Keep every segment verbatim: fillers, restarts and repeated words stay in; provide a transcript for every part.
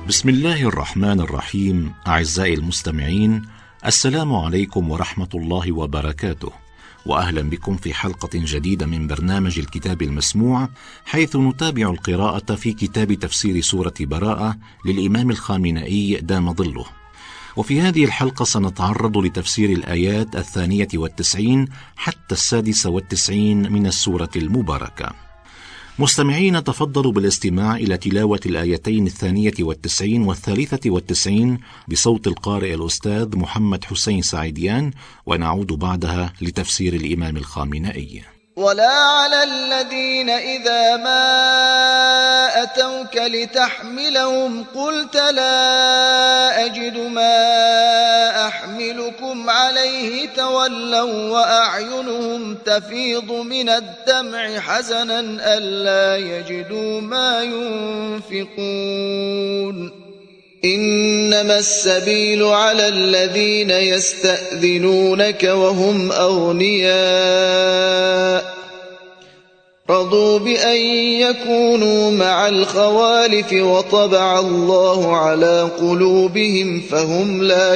بسم الله الرحمن الرحيم. أعزائي المستمعين، السلام عليكم ورحمة الله وبركاته، وأهلا بكم في حلقة جديدة من برنامج الكتاب المسموع، حيث نتابع القراءة في كتاب تفسير سورة براءة للإمام الخامنئي دام ظله. وفي هذه الحلقة سنتعرض لتفسير الآيات الثانية والتسعين حتى السادسة والتسعين من السورة المباركة. مستمعين، تفضلوا بالاستماع إلى تلاوة الآيتين الثانية والتسعين والثالثة والتسعين بصوت القارئ الأستاذ محمد حسين سعيديان، ونعود بعدها لتفسير الإمام الخامنئي. ولا على الذين إذا ما أتوك لتحملهم قلت لا أجد ما أحملكم عليه تولوا وأعينهم تفيض من الدمع حزنا ألا يجدوا ما ينفقون. إنما السبيل على الذين يستأذنونك وهم أغنياء رضوا بأن يكونوا مع الخوالف وطبع الله على قلوبهم فهم لا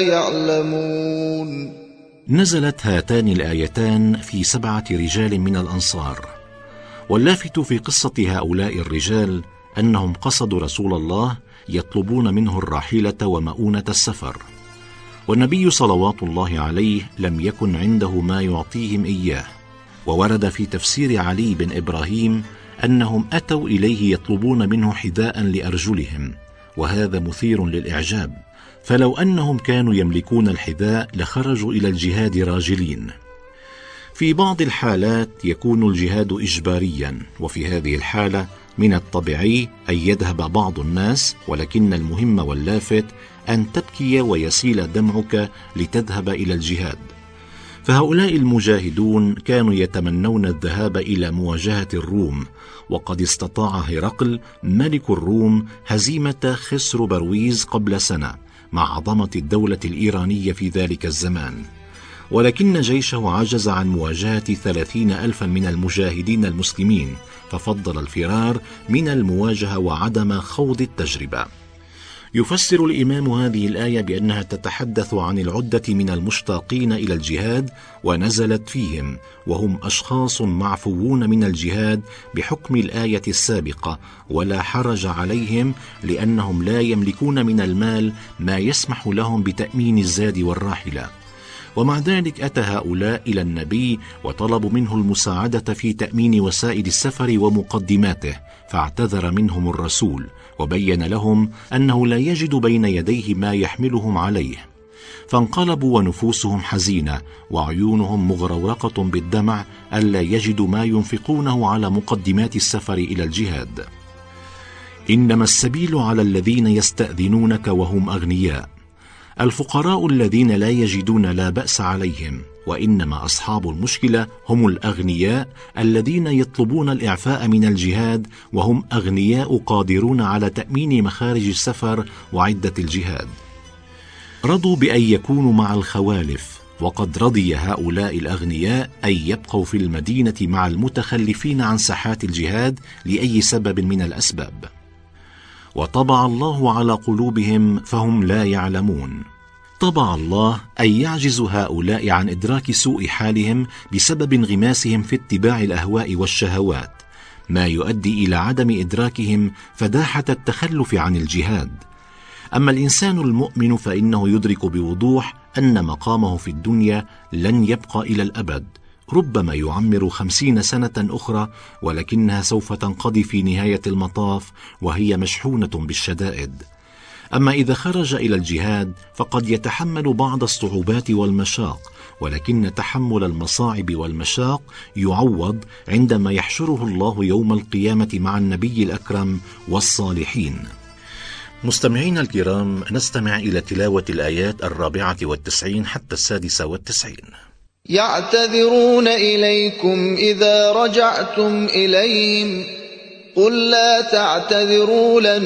يعلمون. نزلت هاتان الآيتان في سبعة رجال من الأنصار، واللافت في قصة هؤلاء الرجال أنهم قصدوا رسول الله يطلبون منه الراحلة ومؤونة السفر، والنبي صلوات الله عليه لم يكن عنده ما يعطيهم إياه. وورد في تفسير علي بن إبراهيم أنهم أتوا إليه يطلبون منه حذاء لأرجلهم، وهذا مثير للإعجاب، فلو أنهم كانوا يملكون الحذاء لخرجوا إلى الجهاد راجلين. في بعض الحالات يكون الجهاد إجباريا، وفي هذه الحالة من الطبيعي أن يذهب بعض الناس، ولكن المهم واللافت أن تبكي ويسيل دمعك لتذهب إلى الجهاد. فهؤلاء المجاهدون كانوا يتمنون الذهاب إلى مواجهة الروم، وقد استطاع هرقل ملك الروم هزيمة خسر برويز قبل سنة مع عظمة الدولة الإيرانية في ذلك الزمان، ولكن جيشه عجز عن مواجهة ثلاثين ألفا من المجاهدين المسلمين، ففضل الفرار من المواجهة وعدم خوض التجربة. يفسر الإمام هذه الآية بأنها تتحدث عن العدة من المشتاقين إلى الجهاد، ونزلت فيهم وهم أشخاص معفوون من الجهاد بحكم الآية السابقة، ولا حرج عليهم لأنهم لا يملكون من المال ما يسمح لهم بتأمين الزاد والراحلة. ومع ذلك أتى هؤلاء إلى النبي وطلبوا منه المساعدة في تأمين وسائل السفر ومقدماته، فاعتذر منهم الرسول وبين لهم أنه لا يجد بين يديه ما يحملهم عليه، فانقلبوا ونفوسهم حزينة وعيونهم مغرورقة بالدمع ألا يجدوا ما ينفقونه على مقدمات السفر إلى الجهاد. إنما السبيل على الذين يستأذنونك وهم أغنياء. الفقراء الذين لا يجدون لا بأس عليهم، وإنما أصحاب المشكلة هم الأغنياء الذين يطلبون الإعفاء من الجهاد وهم أغنياء قادرون على تأمين مخارج السفر وعدة الجهاد. رضوا بأن يكونوا مع الخوالف، وقد رضي هؤلاء الأغنياء أن يبقوا في المدينة مع المتخلفين عن ساحات الجهاد لأي سبب من الأسباب. وطبع الله على قلوبهم فهم لا يعلمون. طبع الله أن يعجز هؤلاء عن إدراك سوء حالهم بسبب انغماسهم في اتباع الأهواء والشهوات، ما يؤدي إلى عدم إدراكهم فداحة التخلف عن الجهاد. أما الإنسان المؤمن فإنه يدرك بوضوح أن مقامه في الدنيا لن يبقى إلى الأبد، ربما يعمر خمسين سنة أخرى، ولكنها سوف تنقضي في نهاية المطاف وهي مشحونة بالشدائد. أما إذا خرج إلى الجهاد فقد يتحمل بعض الصعوبات والمشاق، ولكن تحمل المصاعب والمشاق يعوض عندما يحشره الله يوم القيامة مع النبي الأكرم والصالحين. مستمعين الكرام، نستمع إلى تلاوة الآيات الرابعة والتسعين حتى السادسة والتسعين. يعتذرون إليكم إذا رجعتم إليهم قل لا تعتذروا لن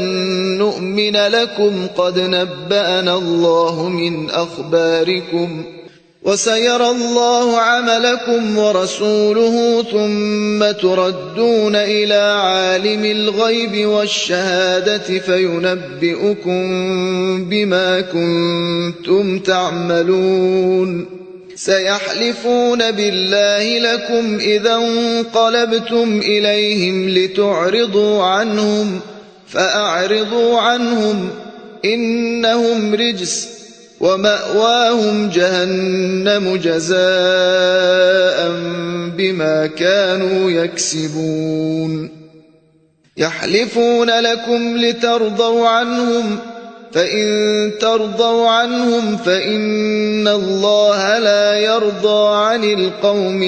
نؤمن لكم قد نبأنا الله من أخباركم وسيرى الله عملكم ورسوله ثم تردون إلى عالم الغيب والشهادة فينبئكم بما كنتم تعملون سيحلفون بالله لكم إذا انقلبتم إليهم لتعرضوا عنهم فأعرضوا عنهم إنهم رجس ومأواهم جهنم جزاء بما كانوا يكسبون يحلفون لكم لترضوا عنهم فإن ترضوا عنهم فإن الله لا يرضى عن القوم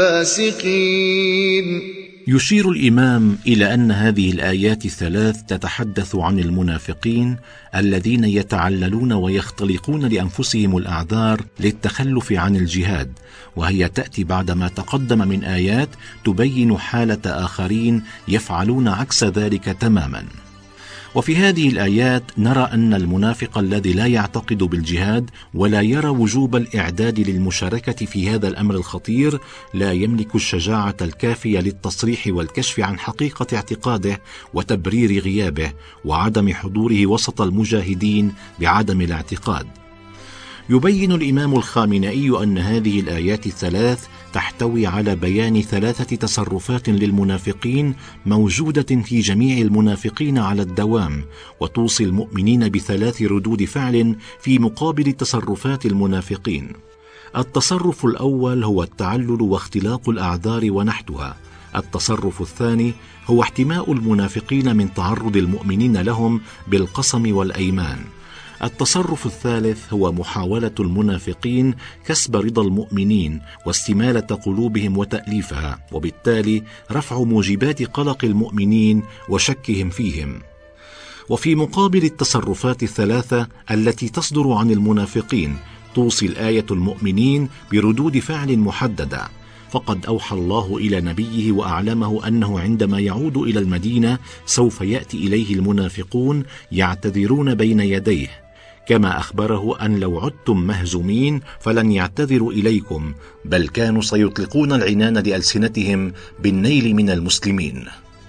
الفاسقين. يشير الإمام إلى أن هذه الآيات الثلاث تتحدث عن المنافقين الذين يتعللون ويختلقون لأنفسهم الأعذار للتخلف عن الجهاد، وهي تأتي بعدما تقدم من آيات تبين حالة آخرين يفعلون عكس ذلك تماما. وفي هذه الآيات نرى أن المنافق الذي لا يعتقد بالجهاد ولا يرى وجوب الإعداد للمشاركة في هذا الأمر الخطير لا يملك الشجاعة الكافية للتصريح والكشف عن حقيقة اعتقاده وتبرير غيابه وعدم حضوره وسط المجاهدين بعدم الاعتقاد. يبين الإمام الخامنئي أن هذه الآيات الثلاث تحتوي على بيان ثلاثة تصرفات للمنافقين موجودة في جميع المنافقين على الدوام، وتوصي المؤمنين بثلاث ردود فعل في مقابل تصرفات المنافقين. التصرف الأول هو التعلل واختلاق الأعذار ونحتها. التصرف الثاني هو احتماء المنافقين من تعرض المؤمنين لهم بالقسم والأيمان. التصرف الثالث هو محاولة المنافقين كسب رضا المؤمنين واستمالة قلوبهم وتأليفها، وبالتالي رفع موجبات قلق المؤمنين وشكهم فيهم. وفي مقابل التصرفات الثلاثة التي تصدر عن المنافقين توصي الآية المؤمنين بردود فعل محددة، فقد أوحى الله إلى نبيه وأعلمه أنه عندما يعود إلى المدينة سوف يأتي إليه المنافقون يعتذرون بين يديه، كما أخبره أن لو عدتم مهزومين فلن يعتذروا إليكم، بل كانوا سيطلقون العنان لألسنتهم بالنيل من المسلمين.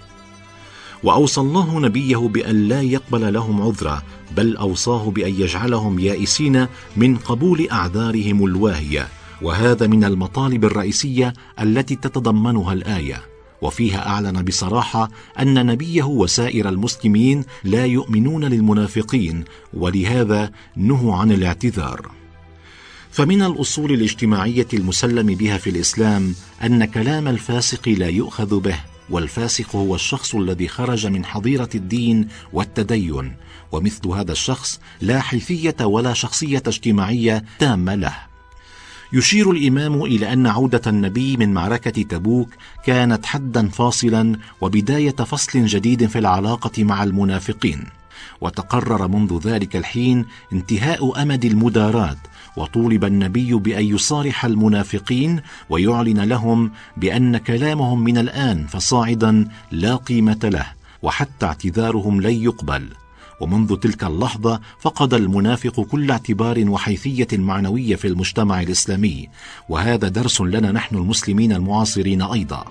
وأوصى الله نبيه بأن لا يقبل لهم عذرا، بل أوصاه بأن يجعلهم يائسين من قبول أعذارهم الواهية، وهذا من المطالب الرئيسية التي تتضمنها الآية. وفيها أعلن بصراحة أن نبيه وسائر المسلمين لا يؤمنون للمنافقين، ولهذا نهوا عن الاعتذار. فمن الأصول الاجتماعية المسلم بها في الإسلام أن كلام الفاسق لا يؤخذ به، والفاسق هو الشخص الذي خرج من حظيرة الدين والتدين، ومثل هذا الشخص لا حيثية ولا شخصية اجتماعية تامة له. يشير الإمام إلى أن عودة النبي من معركة تبوك كانت حدا فاصلا وبداية فصل جديد في العلاقة مع المنافقين، وتقرر منذ ذلك الحين انتهاء أمد المداراة، وطولب النبي بأن يصارح المنافقين ويعلن لهم بأن كلامهم من الآن فصاعدا لا قيمة له، وحتى اعتذارهم لن يقبل. ومنذ تلك اللحظة فقد المنافق كل اعتبار وحيثية معنوية في المجتمع الإسلامي، وهذا درس لنا نحن المسلمين المعاصرين أيضا.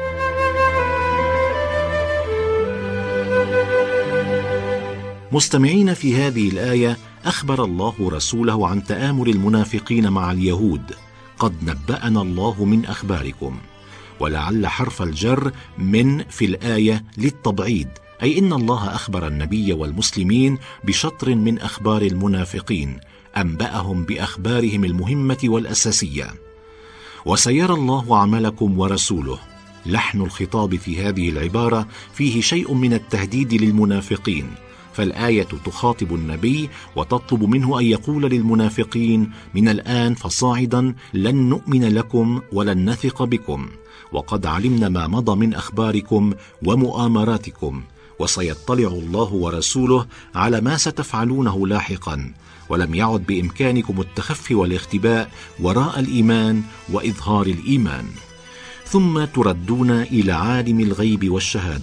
مستمعين، في هذه الآية أخبر الله رسوله عن تآمر المنافقين مع اليهود. قد نبأنا الله من أخباركم، ولعل حرف الجر من في الآية للتبعيد، أي إن الله أخبر النبي والمسلمين بشطر من أخبار المنافقين، أنبأهم بأخبارهم المهمة والأساسية. وسيرى الله عملكم ورسوله. لحن الخطاب في هذه العبارة فيه شيء من التهديد للمنافقين، فالآية تخاطب النبي وتطلب منه أن يقول للمنافقين من الآن فصاعدا لن نؤمن لكم ولن نثق بكم، وقد علمنا ما مضى من أخباركم ومؤامراتكم، وسيطلع الله ورسوله على ما ستفعلونه لاحقا، ولم يعد بإمكانكم التخفي والاختباء وراء الإيمان وإظهار الإيمان. ثم تردون إلى عالم الغيب والشهادة،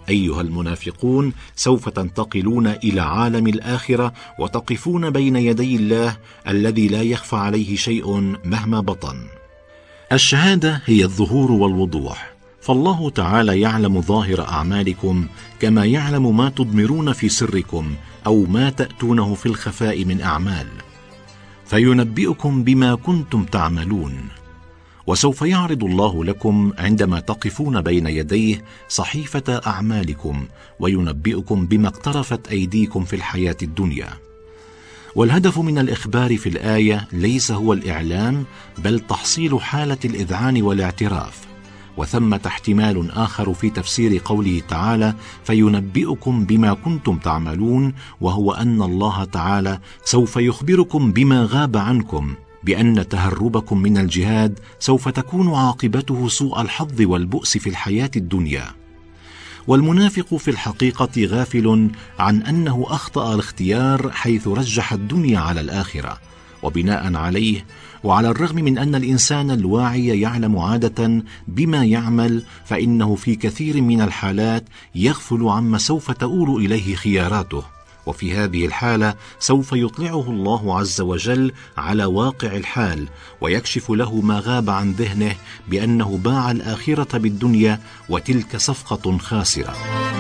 أيها المنافقون سوف تنتقلون إلى عالم الآخرة وتقفون بين يدي الله الذي لا يخفى عليه شيء مهما بطن. الشهادة هي الظهور والوضوح، فالله تعالى يعلم ظاهر أعمالكم كما يعلم ما تضمرون في سركم أو ما تأتونه في الخفاء من أعمال، فينبئكم بما كنتم تعملون. وسوف يعرض الله لكم عندما تقفون بين يديه صحيفة أعمالكم وينبئكم بما اقترفت أيديكم في الحياة الدنيا. والهدف من الإخبار في الآية ليس هو الإعلام، بل تحصيل حالة الإذعان والاعتراف. وثمة احتمال آخر في تفسير قوله تعالى فينبئكم بما كنتم تعملون، وهو أن الله تعالى سوف يخبركم بما غاب عنكم، بأن تهربكم من الجهاد سوف تكون عاقبته سوء الحظ والبؤس في الحياة الدنيا. والمنافق في الحقيقة غافل عن أنه أخطأ الاختيار حيث رجح الدنيا على الآخرة، وبناء عليه وعلى الرغم من أن الإنسان الواعي يعلم عادة بما يعمل، فإنه في كثير من الحالات يغفل عما سوف تؤول إليه خياراته. وفي هذه الحالة سوف يطلعه الله عز وجل على واقع الحال ويكشف له ما غاب عن ذهنه بأنه باع الآخرة بالدنيا، وتلك صفقة خاسرة.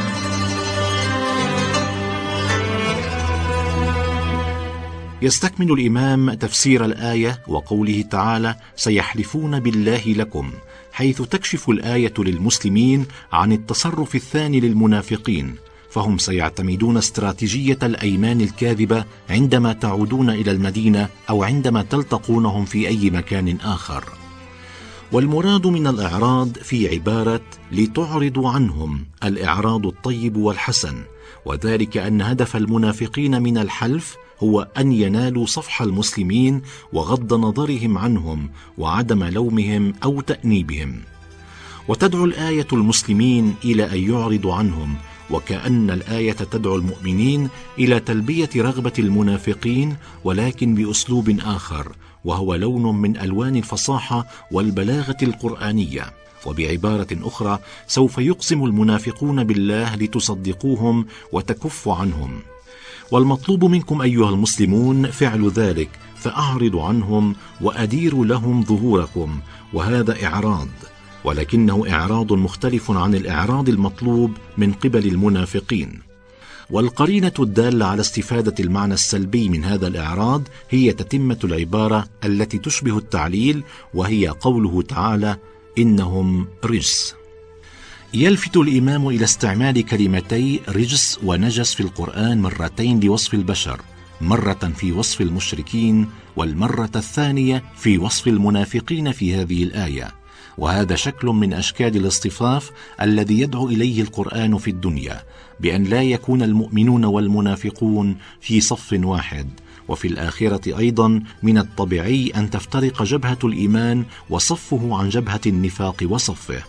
يستكمل الإمام تفسير الآية وقوله تعالى سيحلفون بالله لكم، حيث تكشف الآية للمسلمين عن التصرف الثاني للمنافقين، فهم سيعتمدون استراتيجية الأيمان الكاذبة عندما تعودون إلى المدينة أو عندما تلتقونهم في أي مكان آخر. والمراد من الإعراض في عبارة لتعرضوا عنهم الإعراض الطيب والحسن، وذلك أن هدف المنافقين من الحلف هو أن ينالوا صفح المسلمين وغض نظرهم عنهم وعدم لومهم أو تأنيبهم. وتدعو الآية المسلمين إلى أن يعرضوا عنهم، وكأن الآية تدعو المؤمنين إلى تلبية رغبة المنافقين، ولكن بأسلوب آخر، وهو لون من ألوان الفصاحة والبلاغة القرآنية. وبعبارة أخرى سوف يقسم المنافقون بالله لتصدقوهم وتكفوا عنهم. والمطلوب منكم أيها المسلمون فعل ذلك، فأعرضوا عنهم وأديروا لهم ظهوركم، وهذا إعراض، ولكنه إعراض مختلف عن الإعراض المطلوب من قبل المنافقين. والقرينة الدالة على استفادة المعنى السلبي من هذا الإعراض هي تتمة العبارة التي تشبه التعليل، وهي قوله تعالى إنهم رجس. يلفت الإمام إلى استعمال كلمتي رجس ونجس في القرآن مرتين لوصف البشر، مرة في وصف المشركين والمرة الثانية في وصف المنافقين في هذه الآية. وهذا شكل من أشكال الاصطفاف الذي يدعو إليه القرآن في الدنيا، بأن لا يكون المؤمنون والمنافقون في صف واحد. وفي الآخرة أيضا من الطبيعي أن تفترق جبهة الإيمان وصفه عن جبهة النفاق وصفه.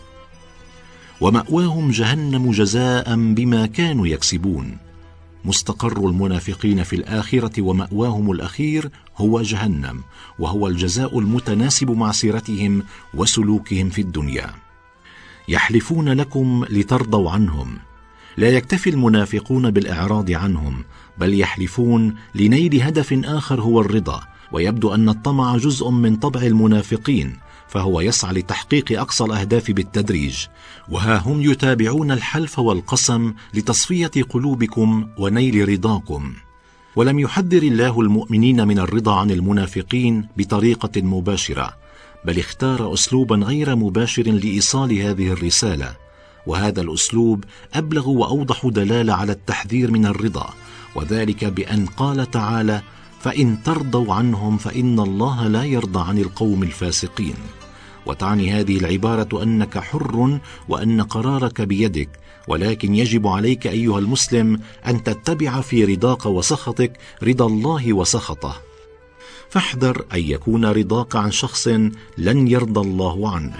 ومأواهم جهنم جزاء بما كانوا يكسبون. مستقر المنافقين في الآخرة ومأواهم الأخير هو جهنم، وهو الجزاء المتناسب مع سيرتهم وسلوكهم في الدنيا. يحلفون لكم لترضوا عنهم. لا يكتفي المنافقون بالإعراض عنهم، بل يحلفون لنيل هدف آخر هو الرضا. ويبدو أن الطمع جزء من طبع المنافقين، فهو يسعى لتحقيق أقصى الأهداف بالتدريج. وها هم يتابعون الحلف والقسم لتصفية قلوبكم ونيل رضاكم. ولم يحذر الله المؤمنين من الرضا عن المنافقين بطريقة مباشرة، بل اختار أسلوبا غير مباشر لإيصال هذه الرسالة، وهذا الأسلوب أبلغ وأوضح دلالة على التحذير من الرضا، وذلك بأن قال تعالى فإن ترضوا عنهم فإن الله لا يرضى عن القوم الفاسقين. وتعني هذه العبارة أنك حر وأن قرارك بيدك، ولكن يجب عليك أيها المسلم أن تتبع في رضاك وسخطك رضا الله وسخطه. فاحذر أن يكون رضاك عن شخص لن يرضى الله عنه.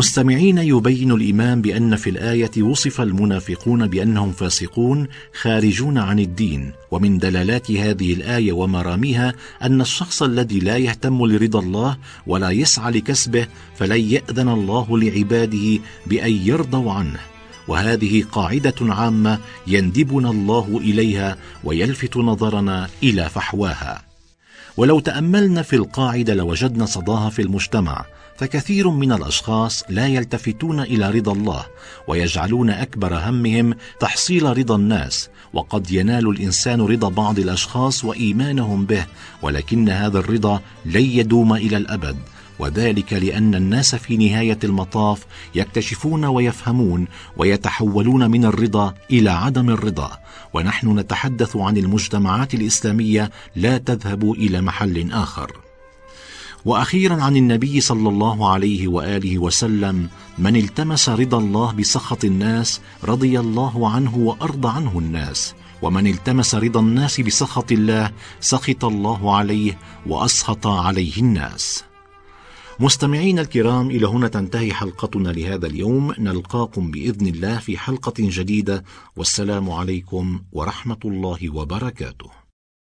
مستمعين، يبين الإمام بأن في الآية وصف المنافقون بأنهم فاسقون خارجون عن الدين، ومن دلالات هذه الآية ومراميها أن الشخص الذي لا يهتم لرضا الله ولا يسعى لكسبه فلن يأذن الله لعباده بأن يرضوا عنه، وهذه قاعدة عامة يندبنا الله إليها ويلفت نظرنا إلى فحواها. ولو تأملنا في القاعدة لوجدنا صداها في المجتمع، فكثير من الأشخاص لا يلتفتون إلى رضا الله ويجعلون أكبر همهم تحصيل رضا الناس، وقد ينال الإنسان رضا بعض الأشخاص وإيمانهم به، ولكن هذا الرضا لن يدوم إلى الأبد، وذلك لأن الناس في نهاية المطاف يكتشفون ويفهمون ويتحولون من الرضا إلى عدم الرضا. ونحن نتحدث عن المجتمعات الإسلامية لا تذهب إلى محل آخر. وأخيرا عن النبي صلى الله عليه وآله وسلم: من التمس رضا الله بسخط الناس رضي الله عنه وأرضى عنه الناس، ومن التمس رضا الناس بسخط الله سخط الله عليه وأسخط عليه الناس. مستمعين الكرام، إلى هنا تنتهي حلقتنا لهذا اليوم، نلقاكم بإذن الله في حلقة جديدة، والسلام عليكم ورحمة الله وبركاته.